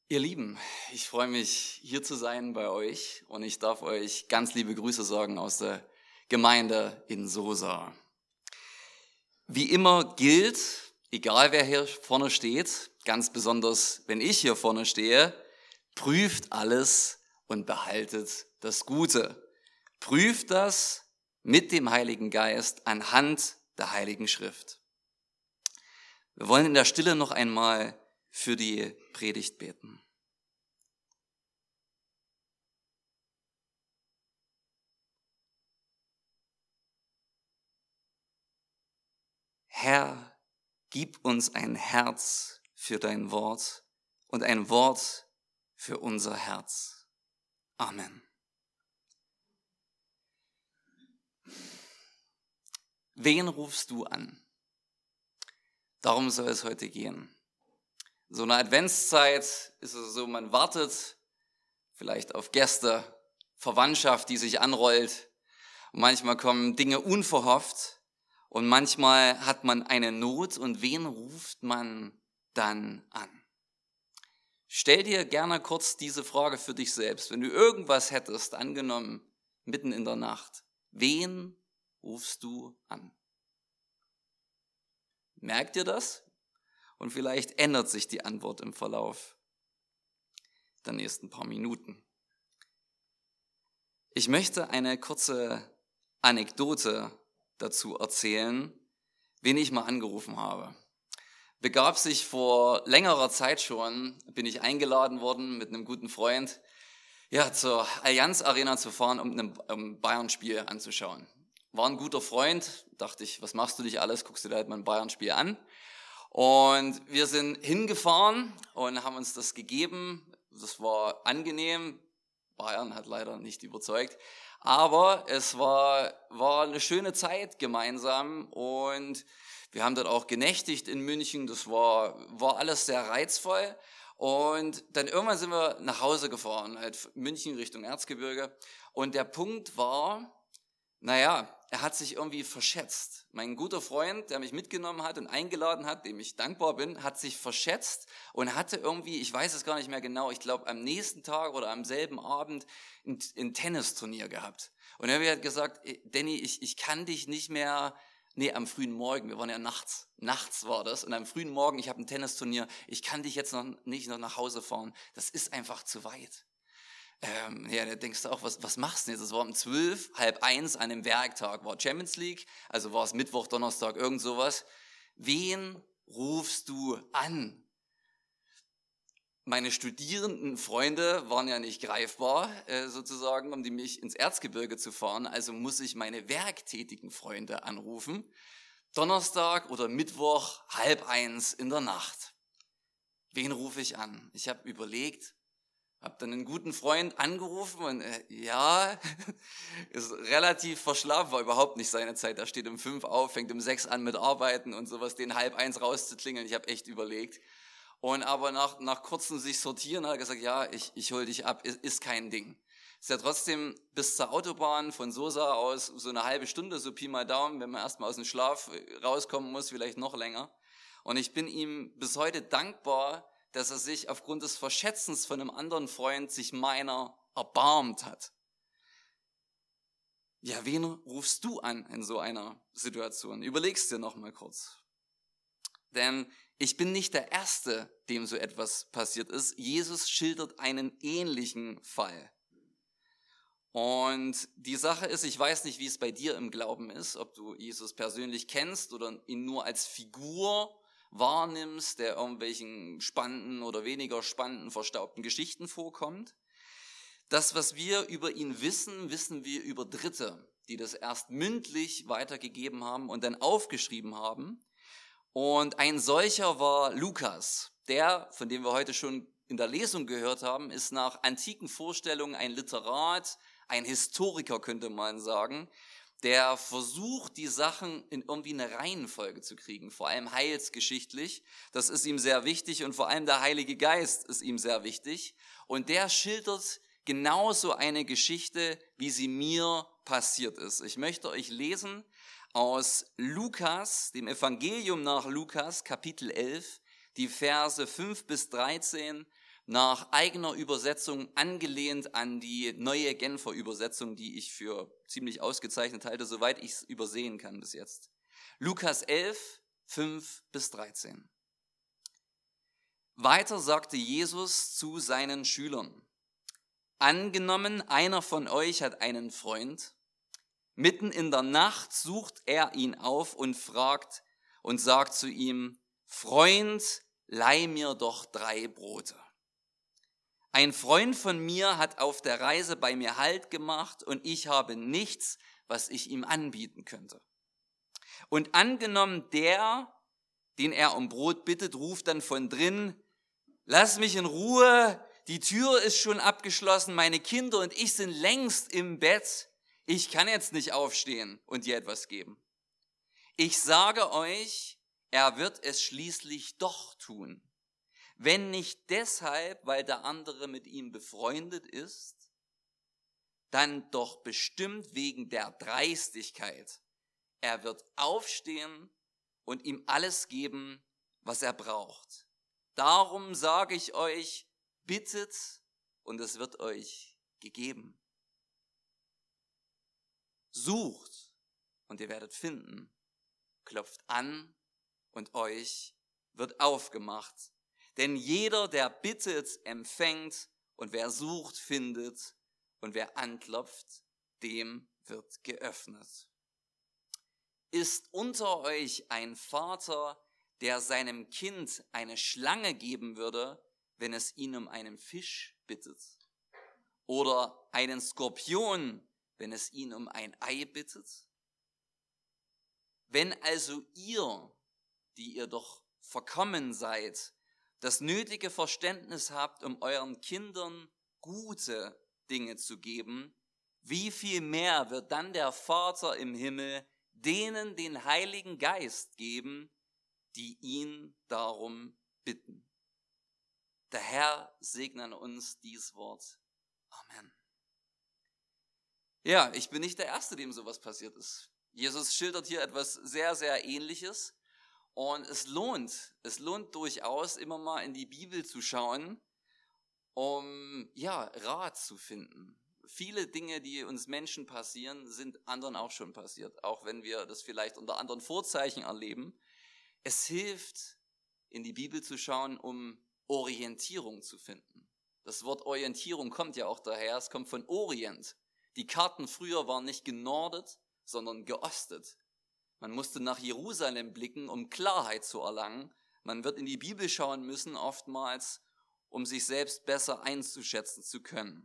Ihr Lieben, ich freue mich, hier zu sein bei euch und ich darf euch ganz liebe Grüße sagen aus der Gemeinde in Sosa. Wie immer gilt, egal wer hier vorne steht, ganz besonders wenn ich hier vorne stehe, prüft alles und behaltet das Gute. Prüft das mit dem Heiligen Geist anhand der Heiligen Schrift. Wir wollen in der Stille noch einmal für die Predigt beten. Herr, gib uns ein Herz für dein Wort und ein Wort für unser Herz. Amen. Wen rufst du an? Darum soll es heute gehen. So eine Adventszeit ist es so, man wartet vielleicht auf Gäste, Verwandtschaft, die sich anrollt. Und manchmal kommen Dinge unverhofft und manchmal hat man eine Not und wen ruft man dann an? Stell dir gerne kurz diese Frage für dich selbst. Wenn du irgendwas hättest, angenommen, mitten in der Nacht, wen rufst du an? Merkt ihr das? Und vielleicht ändert sich die Antwort im Verlauf der nächsten paar Minuten. Ich möchte eine kurze Anekdote dazu erzählen, wen ich mal angerufen habe. Begab sich vor längerer Zeit schon, bin ich eingeladen worden mit einem guten Freund, zur Allianz Arena zu fahren, um ein Bayern-Spiel anzuschauen. War ein guter Freund, dachte ich, was machst du nicht alles, guckst du dir halt mal ein Bayern-Spiel an. Und wir sind hingefahren und haben uns das gegeben. Das war angenehm. Bayern hat leider nicht überzeugt. Aber es war eine schöne Zeit gemeinsam und wir haben dort auch genächtigt in München. Das war alles sehr reizvoll. Und dann irgendwann sind wir nach Hause gefahren, halt München Richtung Erzgebirge. Und der Punkt war, er hat sich irgendwie verschätzt. Mein guter Freund, der mich mitgenommen hat und eingeladen hat, dem ich dankbar bin, hat sich verschätzt und hatte irgendwie, ich weiß es gar nicht mehr genau, ich glaube am nächsten Tag oder am selben Abend ein Tennisturnier gehabt. Und er hat halt gesagt, Danny, ich kann dich nicht mehr, am frühen Morgen, wir waren ja nachts war das, und am frühen Morgen, ich habe ein Tennisturnier, ich kann dich jetzt noch nicht noch nach Hause fahren, das ist einfach zu weit. Da denkst du auch, was machst du jetzt? Es war um 12, 12:30 an einem Werktag, war Champions League, also war es Mittwoch, Donnerstag, irgend sowas. Wen rufst du an? Meine studierenden Freunde waren ja nicht greifbar, sozusagen, um die mich ins Erzgebirge zu fahren, also muss ich meine werktätigen Freunde anrufen. Donnerstag oder Mittwoch, 12:30 in der Nacht. Wen rufe ich an? Ich habe überlegt, habe dann einen guten Freund angerufen und ist relativ verschlafen, war überhaupt nicht seine Zeit. Er steht um 5 auf, fängt um 6 an mit Arbeiten und sowas, den 12:30 rauszuklingeln. Ich habe echt überlegt. Und aber nach kurzem sich sortieren hat er gesagt, ich hol dich ab, ist kein Ding. Ist ja trotzdem bis zur Autobahn von Sosa aus so eine halbe Stunde, so Pi mal Daumen, wenn man erstmal aus dem Schlaf rauskommen muss, vielleicht noch länger. Und ich bin ihm bis heute dankbar, dass er sich aufgrund des Verschätzens von einem anderen Freund sich meiner erbarmt hat. Ja, wen rufst du an in so einer Situation? Überlegst dir noch mal kurz. Denn ich bin nicht der Erste, dem so etwas passiert ist. Jesus schildert einen ähnlichen Fall. Und die Sache ist, ich weiß nicht, wie es bei dir im Glauben ist, ob du Jesus persönlich kennst oder ihn nur als Figur wahrnimmst, der irgendwelchen spannenden oder weniger spannenden, verstaubten Geschichten vorkommt. Das, was wir über ihn wissen, wissen wir über Dritte, die das erst mündlich weitergegeben haben und dann aufgeschrieben haben. Und ein solcher war Lukas, der, von dem wir heute schon in der Lesung gehört haben, ist nach antiken Vorstellungen ein Literat, ein Historiker könnte man sagen, der versucht, die Sachen in irgendwie eine Reihenfolge zu kriegen, vor allem heilsgeschichtlich. Das ist ihm sehr wichtig und vor allem der Heilige Geist ist ihm sehr wichtig. Und der schildert genauso eine Geschichte, wie sie mir passiert ist. Ich möchte euch lesen aus Lukas, dem Evangelium nach Lukas, Kapitel 11, die Verse 5 bis 13, nach eigener Übersetzung angelehnt an die neue Genfer Übersetzung, die ich für ziemlich ausgezeichnet halte, soweit ich es übersehen kann bis jetzt. Lukas 11, 5-13. Weiter sagte Jesus zu seinen Schülern: Angenommen, einer von euch hat einen Freund. Mitten in der Nacht sucht er ihn auf und fragt und sagt zu ihm: Freund, leih mir doch 3 Brote. Ein Freund von mir hat auf der Reise bei mir Halt gemacht und ich habe nichts, was ich ihm anbieten könnte. Und angenommen, der, den er um Brot bittet, ruft dann von drin: Lass mich in Ruhe, die Tür ist schon abgeschlossen, meine Kinder und ich sind längst im Bett, ich kann jetzt nicht aufstehen und dir etwas geben. Ich sage euch, er wird es schließlich doch tun. Wenn nicht deshalb, weil der andere mit ihm befreundet ist, dann doch bestimmt wegen der Dreistigkeit. Er wird aufstehen und ihm alles geben, was er braucht. Darum sage ich euch, bittet und es wird euch gegeben. Sucht und ihr werdet finden. Klopft an und euch wird aufgemacht. Denn jeder, der bittet, empfängt, und wer sucht, findet, und wer anklopft, dem wird geöffnet. Ist unter euch ein Vater, der seinem Kind eine Schlange geben würde, wenn es ihn um einen Fisch bittet? Oder einen Skorpion, wenn es ihn um ein Ei bittet? Wenn also ihr, die ihr doch verkommen seid, das nötige Verständnis habt, um euren Kindern gute Dinge zu geben, wie viel mehr wird dann der Vater im Himmel denen den Heiligen Geist geben, die ihn darum bitten. Der Herr segne an uns dies Wort. Amen. Ja, ich bin nicht der Erste, dem sowas passiert ist. Jesus schildert hier etwas sehr, sehr Ähnliches. Und es lohnt durchaus, immer mal in die Bibel zu schauen, um Rat zu finden. Viele Dinge, die uns Menschen passieren, sind anderen auch schon passiert, auch wenn wir das vielleicht unter anderen Vorzeichen erleben. Es hilft, in die Bibel zu schauen, um Orientierung zu finden. Das Wort Orientierung kommt ja auch daher, es kommt von Orient. Die Karten früher waren nicht genordet, sondern geostet. Man musste nach Jerusalem blicken, um Klarheit zu erlangen. Man wird in die Bibel schauen müssen, oftmals, um sich selbst besser einzuschätzen zu können.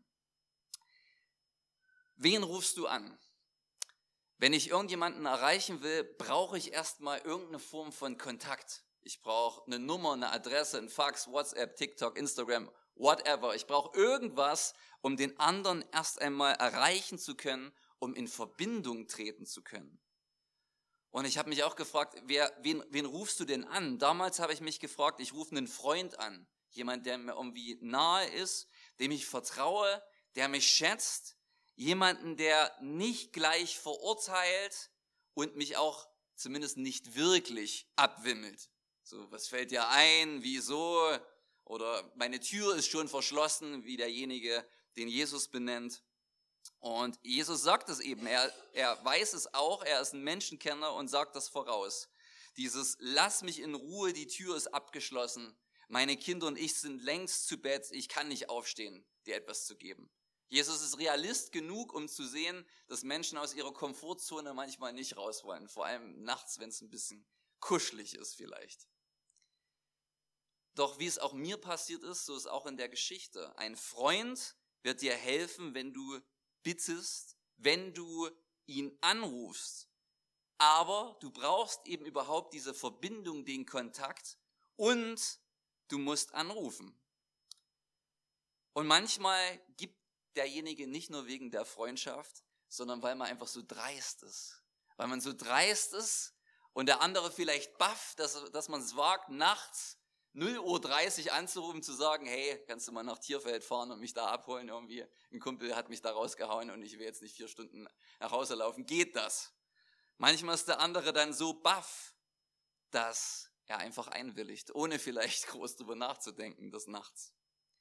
Wen rufst du an? Wenn ich irgendjemanden erreichen will, brauche ich erstmal irgendeine Form von Kontakt. Ich brauche eine Nummer, eine Adresse, ein Fax, WhatsApp, TikTok, Instagram, whatever. Ich brauche irgendwas, um den anderen erst einmal erreichen zu können, um in Verbindung treten zu können. Und ich habe mich auch gefragt, wen rufst du denn an? Damals habe ich mich gefragt, ich rufe einen Freund an. Jemand, der mir irgendwie nahe ist, dem ich vertraue, der mich schätzt. Jemanden, der nicht gleich verurteilt und mich auch zumindest nicht wirklich abwimmelt. So, was fällt dir ein? Wieso? Oder meine Tür ist schon verschlossen, wie derjenige, den Jesus benennt. Und Jesus sagt es eben, er weiß es auch, er ist ein Menschenkenner und sagt das voraus. Dieses Lass mich in Ruhe, die Tür ist abgeschlossen, meine Kinder und ich sind längst zu Bett, ich kann nicht aufstehen, dir etwas zu geben. Jesus ist Realist genug, um zu sehen, dass Menschen aus ihrer Komfortzone manchmal nicht raus wollen, vor allem nachts, wenn es ein bisschen kuschelig ist vielleicht. Doch wie es auch mir passiert ist, so ist auch in der Geschichte. Ein Freund wird dir helfen, wenn du bittest, wenn du ihn anrufst. Aber du brauchst eben überhaupt diese Verbindung, den Kontakt und du musst anrufen. Und manchmal gibt derjenige nicht nur wegen der Freundschaft, sondern weil man einfach so dreist ist. Weil man so dreist ist und der andere vielleicht baff, dass man es wagt, nachts 0:30 Uhr anzurufen, zu sagen, hey, kannst du mal nach Tierfeld fahren und mich da abholen irgendwie? Ein Kumpel hat mich da rausgehauen und ich will jetzt nicht 4 Stunden nach Hause laufen. Geht das? Manchmal ist der andere dann so baff, dass er einfach einwilligt, ohne vielleicht groß drüber nachzudenken des Nachts.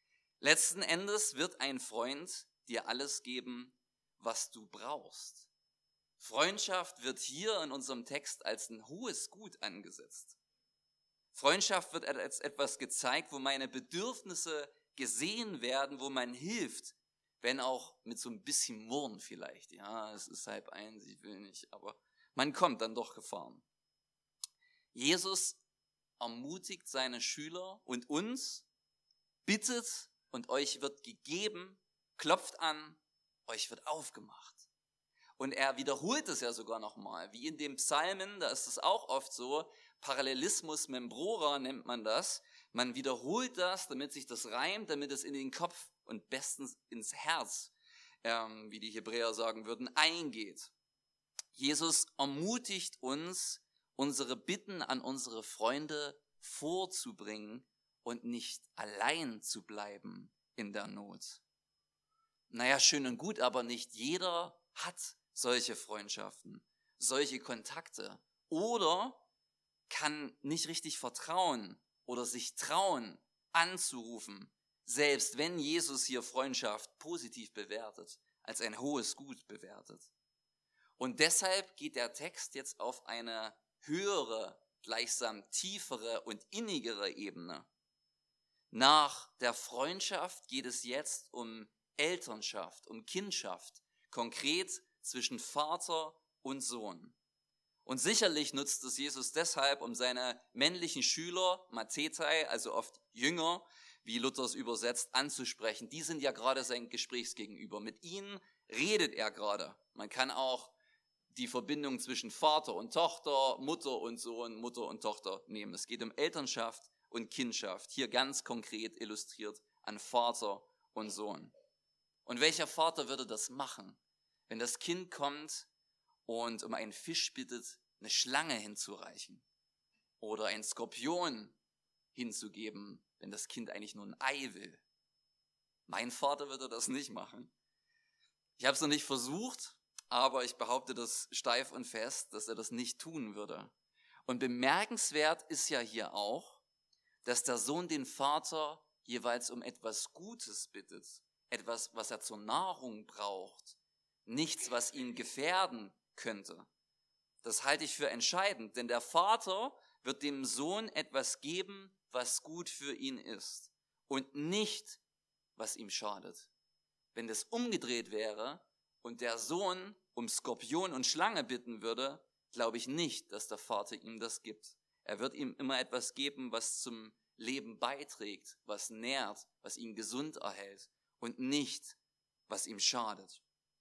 Letzten Endes wird ein Freund dir alles geben, was du brauchst. Freundschaft wird hier in unserem Text als ein hohes Gut angesetzt. Freundschaft wird als etwas gezeigt, wo meine Bedürfnisse gesehen werden, wo man hilft, wenn auch mit so ein bisschen Murren vielleicht. Ja, es ist 12:30, ich will nicht, aber man kommt dann doch gefahren. Jesus ermutigt seine Schüler und uns, bittet und euch wird gegeben, klopft an, euch wird aufgemacht. Und er wiederholt es ja sogar nochmal, wie in den Psalmen, da ist es auch oft so, Parallelismus membrora nennt man das. Man wiederholt das, damit sich das reimt, damit es in den Kopf und bestens ins Herz, wie die Hebräer sagen würden, eingeht. Jesus ermutigt uns, unsere Bitten an unsere Freunde vorzubringen und nicht allein zu bleiben in der Not. Naja, schön und gut, aber nicht jeder hat solche Freundschaften, solche Kontakte oder kann nicht richtig vertrauen oder sich trauen, anzurufen, selbst wenn Jesus hier Freundschaft positiv bewertet, als ein hohes Gut bewertet. Und deshalb geht der Text jetzt auf eine höhere, gleichsam tiefere und innigere Ebene. Nach der Freundschaft geht es jetzt um Elternschaft, um Kindschaft, konkret zwischen Vater und Sohn. Und sicherlich nutzt es Jesus deshalb, um seine männlichen Schüler, Mathetai, also oft Jünger, wie Luther es übersetzt, anzusprechen. Die sind ja gerade sein Gesprächsgegenüber. Mit ihnen redet er gerade. Man kann auch die Verbindung zwischen Vater und Tochter, Mutter und Sohn, Mutter und Tochter nehmen. Es geht um Elternschaft und Kindschaft. Hier ganz konkret illustriert an Vater und Sohn. Und welcher Vater würde das machen, wenn das Kind kommt und um einen Fisch bittet, eine Schlange hinzureichen oder einen Skorpion hinzugeben, wenn das Kind eigentlich nur ein Ei will? Mein Vater würde das nicht machen. Ich habe es noch nicht versucht, aber ich behaupte das steif und fest, dass er das nicht tun würde. Und bemerkenswert ist ja hier auch, dass der Sohn den Vater jeweils um etwas Gutes bittet, etwas, was er zur Nahrung braucht, nichts, was ihn gefährden könnte. Das halte ich für entscheidend, denn der Vater wird dem Sohn etwas geben, was gut für ihn ist und nicht, was ihm schadet. Wenn das umgedreht wäre und der Sohn um Skorpion und Schlange bitten würde, glaube ich nicht, dass der Vater ihm das gibt. Er wird ihm immer etwas geben, was zum Leben beiträgt, was nährt, was ihn gesund erhält und nicht, was ihm schadet.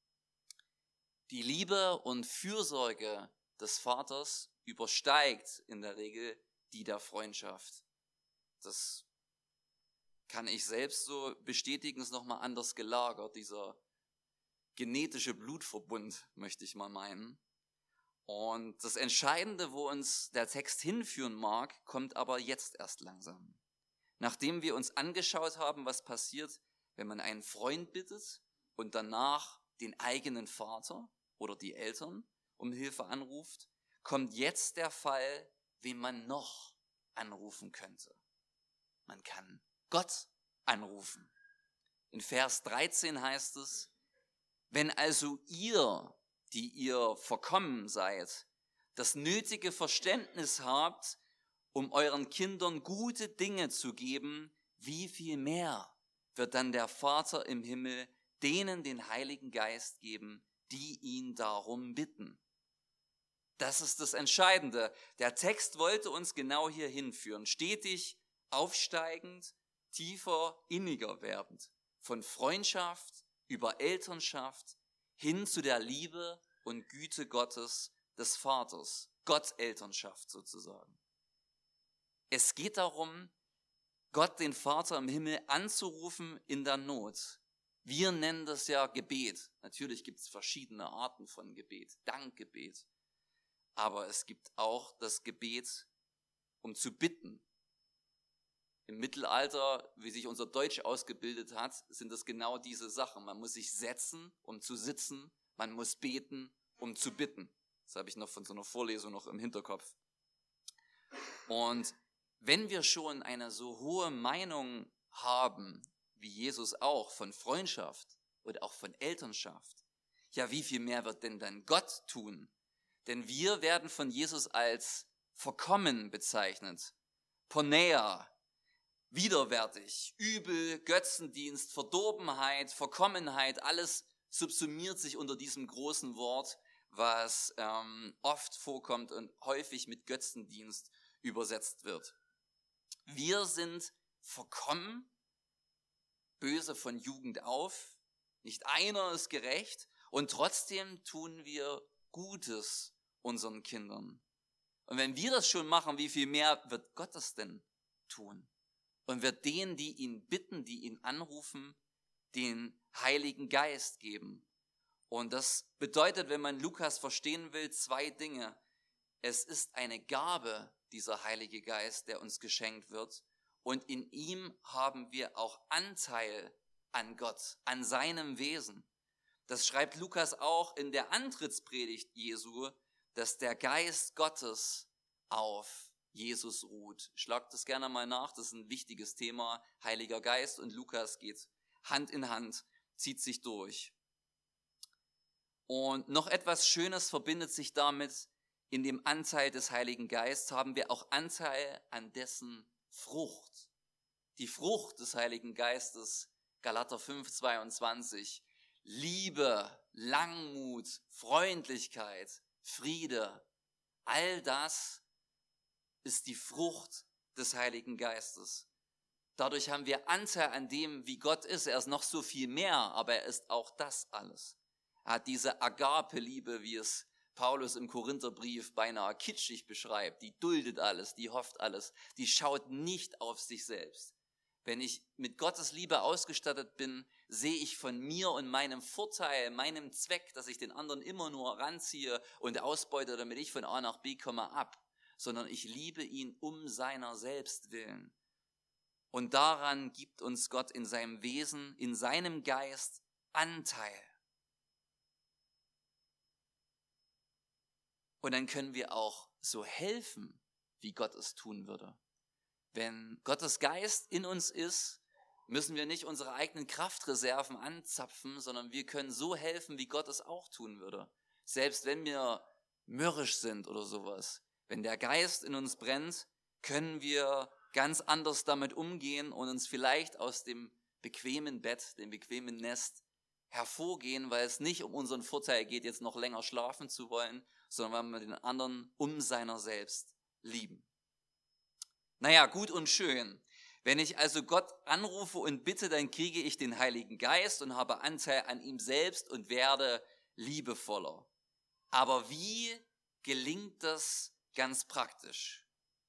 Die Liebe und Fürsorge des Vaters übersteigt in der Regel die der Freundschaft. Das kann ich selbst so bestätigen, ist nochmal anders gelagert, dieser genetische Blutverbund, möchte ich mal meinen. Und das Entscheidende, wo uns der Text hinführen mag, kommt aber jetzt erst langsam. Nachdem wir uns angeschaut haben, was passiert, wenn man einen Freund bittet und danach den eigenen Vater oder die Eltern um Hilfe anruft, kommt jetzt der Fall, wen man noch anrufen könnte. Man kann Gott anrufen. In Vers 13 heißt es: Wenn also ihr, die ihr verkommen seid, das nötige Verständnis habt, um euren Kindern gute Dinge zu geben, wie viel mehr wird dann der Vater im Himmel denen den Heiligen Geist geben, die ihn darum bitten. Das ist das Entscheidende. Der Text wollte uns genau hier hinführen, stetig aufsteigend, tiefer, inniger werdend, von Freundschaft über Elternschaft hin zu der Liebe und Güte Gottes, des Vaters, Gottelternschaft sozusagen. Es geht darum, Gott, den Vater im Himmel, anzurufen in der Not. Wir nennen das ja Gebet. Natürlich gibt es verschiedene Arten von Gebet, Dankgebet. Aber es gibt auch das Gebet, um zu bitten. Im Mittelalter, wie sich unser Deutsch ausgebildet hat, sind das genau diese Sachen. Man muss sich setzen, um zu sitzen. Man muss beten, um zu bitten. Das habe ich noch von so einer Vorlesung noch im Hinterkopf. Und wenn wir schon eine so hohe Meinung haben, wie Jesus auch, von Freundschaft und auch von Elternschaft. Ja, wie viel mehr wird denn dann Gott tun? Denn wir werden von Jesus als verkommen bezeichnet, Porneia, widerwärtig, Übel, Götzendienst, Verdorbenheit, Verkommenheit, alles subsumiert sich unter diesem großen Wort, was oft vorkommt und häufig mit Götzendienst übersetzt wird. Wir sind verkommen, böse von Jugend auf, nicht einer ist gerecht und trotzdem tun wir Gutes unseren Kindern. Und wenn wir das schon machen, wie viel mehr wird Gott das denn tun? Und wird denen, die ihn bitten, die ihn anrufen, den Heiligen Geist geben. Und das bedeutet, wenn man Lukas verstehen will, 2 Dinge. Es ist eine Gabe, dieser Heilige Geist, der uns geschenkt wird. Und in ihm haben wir auch Anteil an Gott, an seinem Wesen. Das schreibt Lukas auch in der Antrittspredigt Jesu, dass der Geist Gottes auf Jesus ruht. Schlagt das gerne mal nach, das ist ein wichtiges Thema. Heiliger Geist und Lukas geht Hand in Hand, zieht sich durch. Und noch etwas Schönes verbindet sich damit. In dem Anteil des Heiligen Geistes haben wir auch Anteil an dessen Frucht. Die Frucht des Heiligen Geistes, Galater 5,22, Liebe, Langmut, Freundlichkeit, Friede, all das ist die Frucht des Heiligen Geistes. Dadurch haben wir Anteil an dem, wie Gott ist. Er ist noch so viel mehr, aber er ist auch das alles. Er hat diese Agape-Liebe, wie es Paulus im Korintherbrief beinahe kitschig beschreibt. Die duldet alles, die hofft alles, die schaut nicht auf sich selbst. Wenn ich mit Gottes Liebe ausgestattet bin, sehe ich von mir und meinem Vorteil, meinem Zweck, dass ich den anderen immer nur ranziehe und ausbeute, damit ich von A nach B komme, ab. Sondern ich liebe ihn um seiner selbst willen. Und daran gibt uns Gott in seinem Wesen, in seinem Geist Anteil. Und dann können wir auch so helfen, wie Gott es tun würde. Wenn Gottes Geist in uns ist, müssen wir nicht unsere eigenen Kraftreserven anzapfen, sondern wir können so helfen, wie Gott es auch tun würde. Selbst wenn wir mürrisch sind oder sowas. Wenn der Geist in uns brennt, können wir ganz anders damit umgehen und uns vielleicht aus dem bequemen Bett, dem bequemen Nest hervorgehen, weil es nicht um unseren Vorteil geht, jetzt noch länger schlafen zu wollen, sondern weil wir den anderen um seiner selbst lieben. Naja, gut und schön. Wenn ich also Gott anrufe und bitte, dann kriege ich den Heiligen Geist und habe Anteil an ihm selbst und werde liebevoller. Aber wie gelingt das ganz praktisch?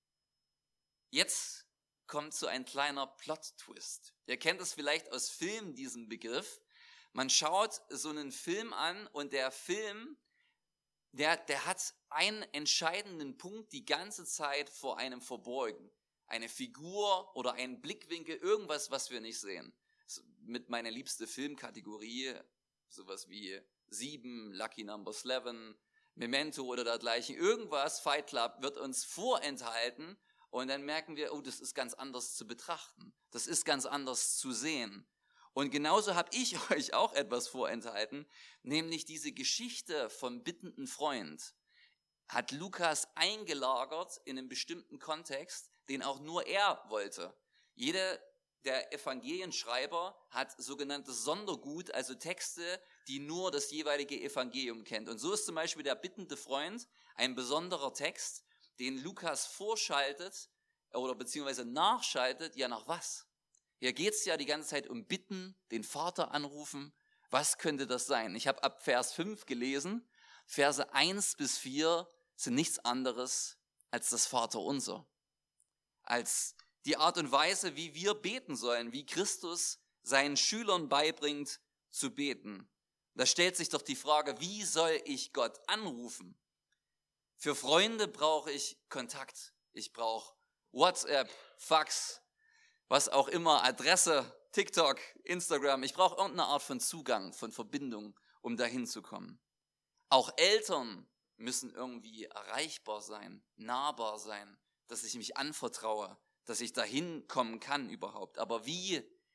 Jetzt kommt so ein kleiner Plot-Twist. Ihr kennt es vielleicht aus Filmen, diesen Begriff. Man schaut so einen Film an und der Film, der hat einen entscheidenden Punkt die ganze Zeit vor einem verborgen. Eine Figur oder einen Blickwinkel, irgendwas, was wir nicht sehen. Mit meiner liebsten Filmkategorie, sowas wie 7, Lucky Number 11, Memento oder dergleichen. Irgendwas, Fight Club, wird uns vorenthalten und dann merken wir, oh, das ist ganz anders zu betrachten. Das ist ganz anders zu sehen. Und genauso habe ich euch auch etwas vorenthalten, nämlich diese Geschichte vom bittenden Freund hat Lukas eingelagert in einem bestimmten Kontext, den auch nur er wollte. Jeder der Evangelienschreiber hat sogenanntes Sondergut, also Texte, die nur das jeweilige Evangelium kennt. Und so ist zum Beispiel der bittende Freund ein besonderer Text, den Lukas vorschaltet oder beziehungsweise nachschaltet, ja nach was? Hier geht es ja die ganze Zeit um Bitten, den Vater anrufen. Was könnte das sein? Ich habe ab Vers 5 gelesen. Verse 1 bis 4 sind nichts anderes als das Vaterunser. Als die Art und Weise, wie wir beten sollen, wie Christus seinen Schülern beibringt zu beten. Da stellt sich doch die Frage, wie soll ich Gott anrufen? Für Freunde brauche ich Kontakt. Ich brauche WhatsApp, Fax, was auch immer, Adresse, TikTok, Instagram. Ich brauche irgendeine Art von Zugang, von Verbindung, um dahin zu kommen. Auch Eltern müssen irgendwie erreichbar sein, nahbar sein, dass ich mich anvertraue, dass ich dahin kommen kann überhaupt. Aber wie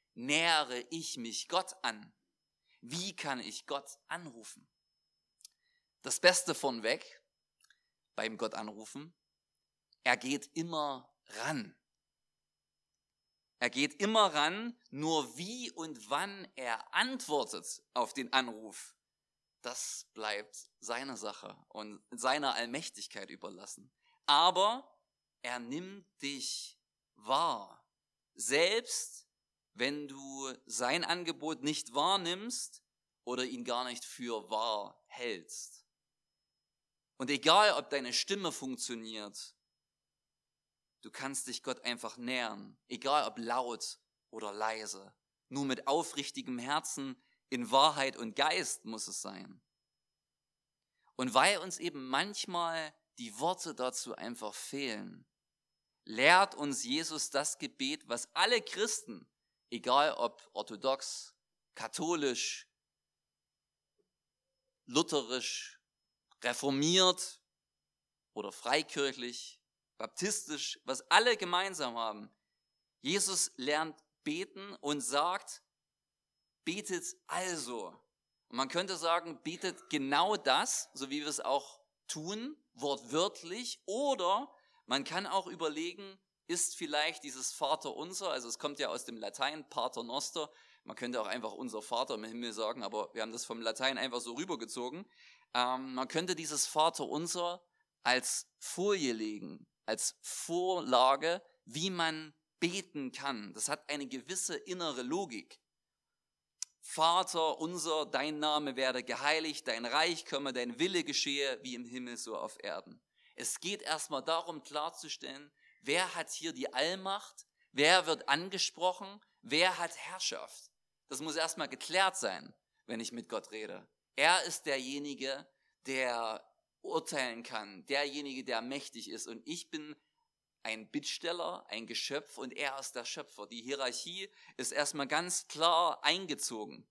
nähere ich mich Gott an? Wie kann ich Gott anrufen? Das Beste von weg beim Gott anrufen, er geht immer ran. Er geht immer ran, nur wie und wann er antwortet auf den Anruf, das bleibt seine Sache und seiner Allmächtigkeit überlassen. Aber er nimmt dich wahr, selbst wenn du sein Angebot nicht wahrnimmst oder ihn gar nicht für wahr hältst. Und egal, ob deine Stimme funktioniert, du kannst dich Gott einfach nähern, egal ob laut oder leise. Nur mit aufrichtigem Herzen, in Wahrheit und Geist muss es sein. Und weil uns eben manchmal die Worte dazu einfach fehlen, lehrt uns Jesus das Gebet, was alle Christen, egal ob orthodox, katholisch, lutherisch, reformiert oder freikirchlich, baptistisch, was alle gemeinsam haben. Jesus lernt beten und sagt, betet also. Und man könnte sagen, betet genau das, so wie wir es auch tun, wortwörtlich. Oder man kann auch überlegen, ist vielleicht dieses Vaterunser, also es kommt ja aus dem Latein, Pater Noster, man könnte auch einfach unser Vater im Himmel sagen, aber wir haben das vom Latein einfach so rübergezogen. Man könnte dieses Vaterunser als Folie legen, als Vorlage, wie man beten kann. Das hat eine gewisse innere Logik. Vater unser, dein Name werde geheiligt, dein Reich komme, dein Wille geschehe, wie im Himmel so auf Erden. Es geht erstmal darum, klarzustellen, wer hat hier die Allmacht, wer wird angesprochen, wer hat Herrschaft. Das muss erstmal geklärt sein, wenn ich mit Gott rede. Er ist derjenige, der urteilen kann, derjenige, der mächtig ist. Und ich bin ein Bittsteller, ein Geschöpf und er ist der Schöpfer. Die Hierarchie ist erstmal ganz klar eingezogen.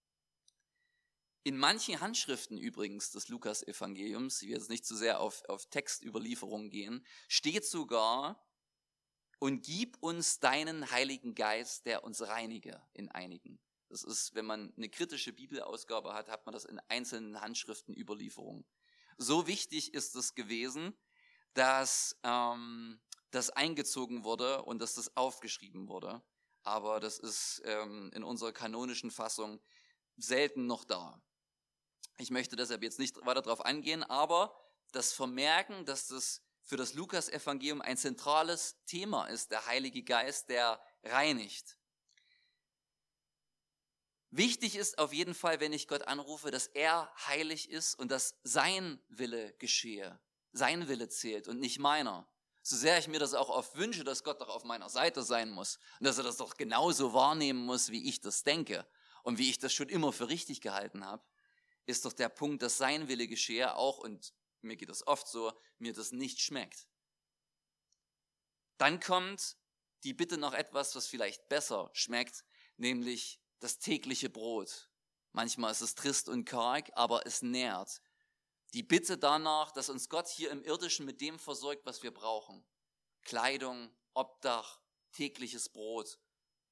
In manchen Handschriften übrigens des Lukas-Evangeliums, ich will jetzt nicht zu sehr auf Textüberlieferungen gehen, steht sogar, und gib uns deinen Heiligen Geist, der uns reinige, in einigen. Das ist, wenn man eine kritische Bibelausgabe hat, hat man das in einzelnen Handschriftenüberlieferungen. So wichtig ist es gewesen, dass das eingezogen wurde und dass das aufgeschrieben wurde. Aber das ist in unserer kanonischen Fassung selten noch da. Ich möchte deshalb jetzt nicht weiter darauf eingehen, aber das Vermerken, dass das für das Lukas-Evangelium ein zentrales Thema ist, der Heilige Geist, der reinigt. Wichtig ist auf jeden Fall, wenn ich Gott anrufe, dass er heilig ist und dass sein Wille geschehe. Sein Wille zählt und nicht meiner. So sehr ich mir das auch oft wünsche, dass Gott doch auf meiner Seite sein muss und dass er das doch genauso wahrnehmen muss, wie ich das denke und wie ich das schon immer für richtig gehalten habe, ist doch der Punkt, dass sein Wille geschehe auch, und mir geht das oft so, mir das nicht schmeckt. Dann kommt die Bitte nach etwas, was vielleicht besser schmeckt, nämlich das tägliche Brot. Manchmal ist es trist und karg, aber es nährt. Die Bitte danach, dass uns Gott hier im Irdischen mit dem versorgt, was wir brauchen. Kleidung, Obdach, tägliches Brot.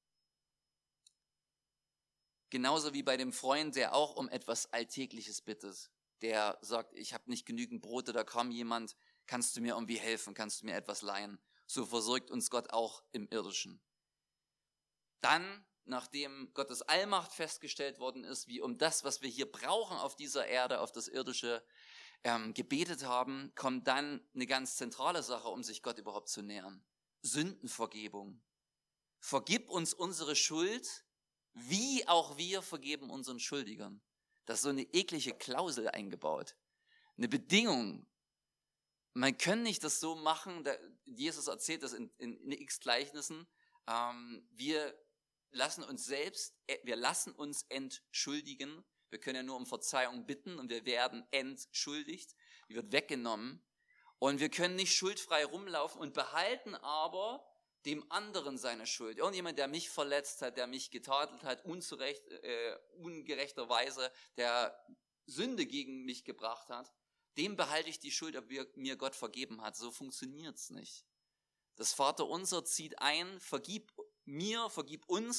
Genauso wie bei dem Freund, der auch um etwas Alltägliches bittet. Der sagt, ich habe nicht genügend Brote, da kam jemand, kannst du mir irgendwie helfen, kannst du mir etwas leihen? So versorgt uns Gott auch im Irdischen. Dann, nachdem Gottes Allmacht festgestellt worden ist, wie um das, was wir hier brauchen auf dieser Erde, auf das Irdische, gebetet haben, kommt dann eine ganz zentrale Sache, um sich Gott überhaupt zu nähern. Sündenvergebung. Vergib uns unsere Schuld, wie auch wir vergeben unseren Schuldigern. Das ist so eine eklige Klausel eingebaut. Eine Bedingung. Man kann nicht das so machen, Jesus erzählt das in x Gleichnissen, wir lassen uns entschuldigen. Wir können ja nur um Verzeihung bitten und wir werden entschuldigt. Die wird weggenommen. Und wir können nicht schuldfrei rumlaufen und behalten aber dem anderen seine Schuld. Irgendjemand, der mich verletzt hat, der mich getadelt hat, ungerechterweise, der Sünde gegen mich gebracht hat, dem behalte ich die Schuld, ob mir Gott vergeben hat. So funktioniert es nicht. Das Vaterunser zieht ein, vergib mir, vergib uns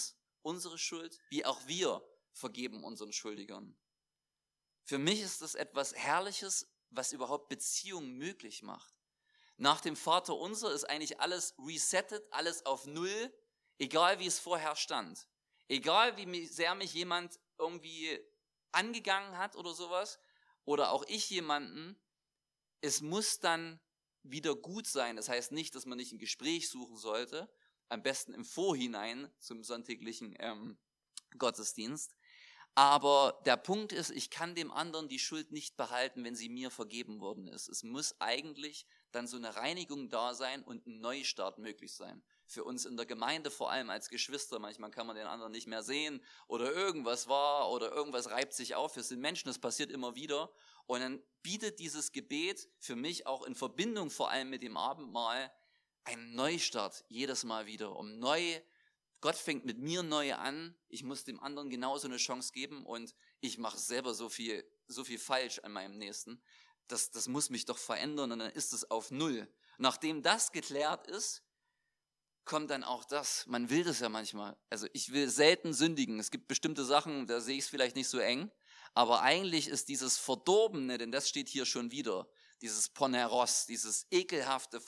unsere Schuld, wie auch wir vergeben unseren Schuldigern. Für mich ist das etwas Herrliches, was überhaupt Beziehung möglich macht. Nach dem Vaterunser ist eigentlich alles resettet, alles auf Null, egal wie es vorher stand. Egal wie sehr mich jemand irgendwie angegangen hat oder sowas, oder auch ich jemanden, es muss dann wieder gut sein. Das heißt nicht, dass man nicht ein Gespräch suchen sollte, am besten im Vorhinein zum sonntäglichen Gottesdienst. Aber der Punkt ist, ich kann dem anderen die Schuld nicht behalten, wenn sie mir vergeben worden ist. Es muss eigentlich dann so eine Reinigung da sein und ein Neustart möglich sein. Für uns in der Gemeinde, vor allem als Geschwister, manchmal kann man den anderen nicht mehr sehen oder irgendwas war oder irgendwas reibt sich auf. Wir sind Menschen, das passiert immer wieder. Und dann bietet dieses Gebet für mich auch in Verbindung vor allem mit dem Abendmahl einen Neustart jedes Mal wieder, um Gott fängt mit mir neu an, ich muss dem anderen genauso eine Chance geben und ich mache selber so viel falsch an meinem Nächsten. Das muss mich doch verändern und dann ist es auf Null. Nachdem das geklärt ist, kommt dann auch das. Man will das ja manchmal. Also ich will selten sündigen. Es gibt bestimmte Sachen, da sehe ich es vielleicht nicht so eng. Aber eigentlich ist dieses Verdorbene, denn das steht hier schon wieder, dieses Poneros, dieses ekelhafte,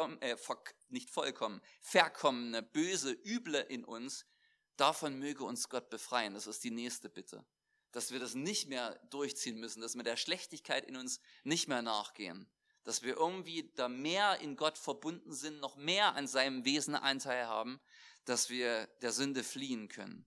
verkommene, böse, üble in uns, davon möge uns Gott befreien. Das ist die nächste Bitte. Dass wir das nicht mehr durchziehen müssen, dass wir der Schlechtigkeit in uns nicht mehr nachgehen. Dass wir irgendwie da mehr in Gott verbunden sind, noch mehr an seinem Wesen Anteil haben, dass wir der Sünde fliehen können.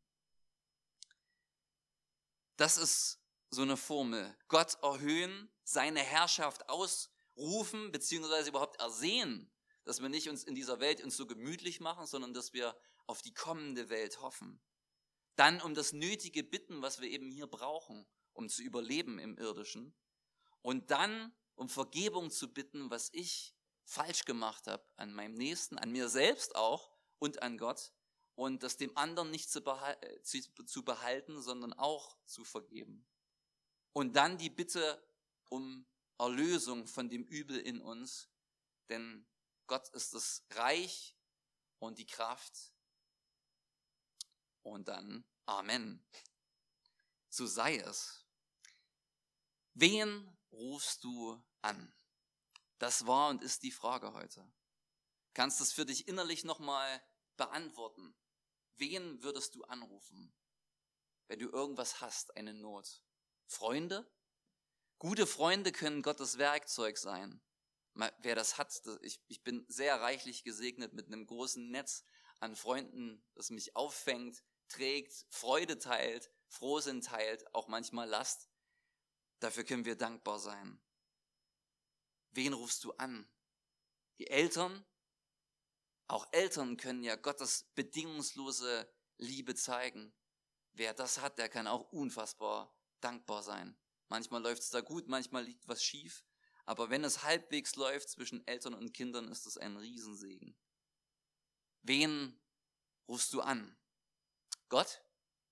Das ist so eine Formel. Gott erhöhen, seine Herrschaft ausrufen, beziehungsweise überhaupt ersehen, dass wir nicht uns in dieser Welt uns so gemütlich machen, sondern dass wir auf die kommende Welt hoffen. Dann um das Nötige bitten, was wir eben hier brauchen, um zu überleben im Irdischen. Und dann um Vergebung zu bitten, was ich falsch gemacht habe an meinem Nächsten, an mir selbst auch und an Gott. Und das dem anderen nicht zu behalten, sondern auch zu vergeben. Und dann die Bitte um Erlösung von dem Übel in uns, denn Gott ist das Reich und die Kraft. Und dann Amen. So sei es. Wen rufst du an? Das war und ist die Frage heute. Kannst es für dich innerlich nochmal beantworten. Wen würdest du anrufen, wenn du irgendwas hast, eine Not? Freunde? Gute Freunde können Gottes Werkzeug sein. Wer das hat, ich bin sehr reichlich gesegnet mit einem großen Netz an Freunden, das mich auffängt, trägt, Freude teilt, Frohsinn teilt, auch manchmal Last. Dafür können wir dankbar sein. Wen rufst du an? Die Eltern? Auch Eltern können ja Gottes bedingungslose Liebe zeigen. Wer das hat, der kann auch unfassbar dankbar sein. Manchmal läuft es da gut, manchmal liegt was schief. Aber wenn es halbwegs läuft zwischen Eltern und Kindern, ist es ein Riesensegen. Wen rufst du an? Gott?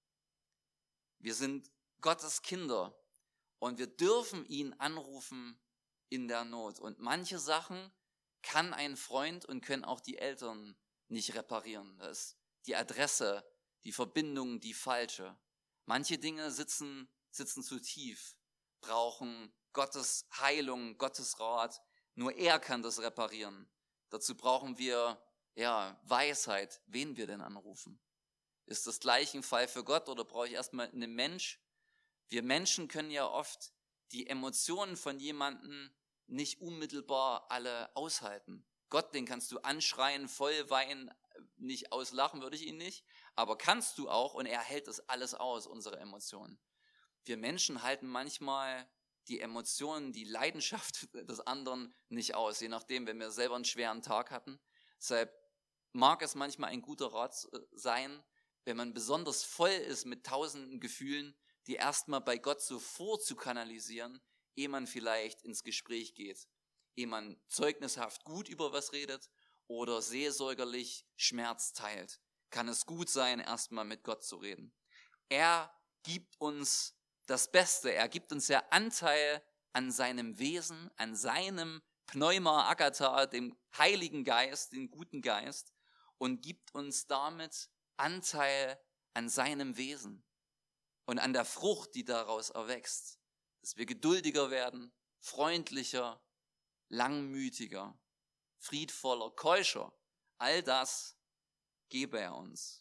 Wir sind Gottes Kinder und wir dürfen ihn anrufen in der Not. Und manche Sachen kann ein Freund und können auch die Eltern nicht reparieren. Das ist die Adresse, die Verbindung, die falsche. Manche Dinge sitzen zu tief, brauchen Gottes Heilung, Gottes Rat. Nur er kann das reparieren. Dazu brauchen wir Weisheit, wen wir denn anrufen. Ist das gleich ein Fall für Gott oder brauche ich erstmal einen Mensch? Wir Menschen können ja oft die Emotionen von jemandem nicht unmittelbar alle aushalten. Gott, den kannst du anschreien, voll weinen, nicht auslachen würde ich ihn nicht, aber kannst du auch und er hält das alles aus, unsere Emotionen. Wir Menschen halten manchmal die Emotionen, die Leidenschaft des anderen nicht aus, je nachdem, wenn wir selber einen schweren Tag hatten. Deshalb mag es manchmal ein guter Rat sein, wenn man besonders voll ist mit tausenden Gefühlen, die erstmal bei Gott so vorzukanalisieren, ehe man vielleicht ins Gespräch geht, ehe man zeugnishaft gut über was redet oder seelsorgerlich Schmerz teilt. Kann es gut sein, erstmal mit Gott zu reden. Er gibt uns das Beste, er gibt uns ja Anteil an seinem Wesen, an seinem Pneuma Agatha, dem Heiligen Geist, den guten Geist und gibt uns damit Anteil an seinem Wesen und an der Frucht, die daraus erwächst, dass wir geduldiger werden, freundlicher, langmütiger, friedvoller, keuscher. All das gebe er uns.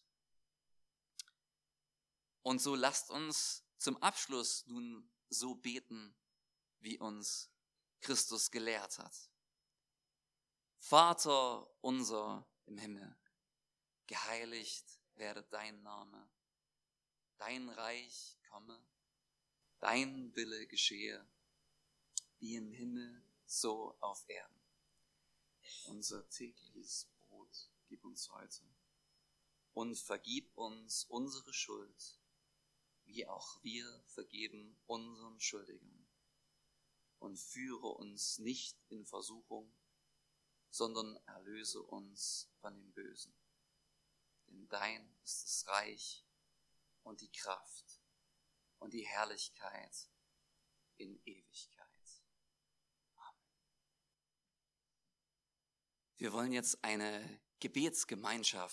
Und so lasst uns zum Abschluss nun so beten, wie uns Christus gelehrt hat. Vater unser im Himmel, geheiligt werde dein Name, dein Reich komme, dein Wille geschehe, wie im Himmel, so auf Erden. Unser tägliches Brot gib uns heute und vergib uns unsere Schuld, wie auch wir vergeben unseren Schuldigern. Und führe uns nicht in Versuchung, sondern erlöse uns von dem Bösen. Denn dein ist das Reich und die Kraft und die Herrlichkeit in Ewigkeit. Amen. Wir wollen jetzt eine Gebetsgemeinschaft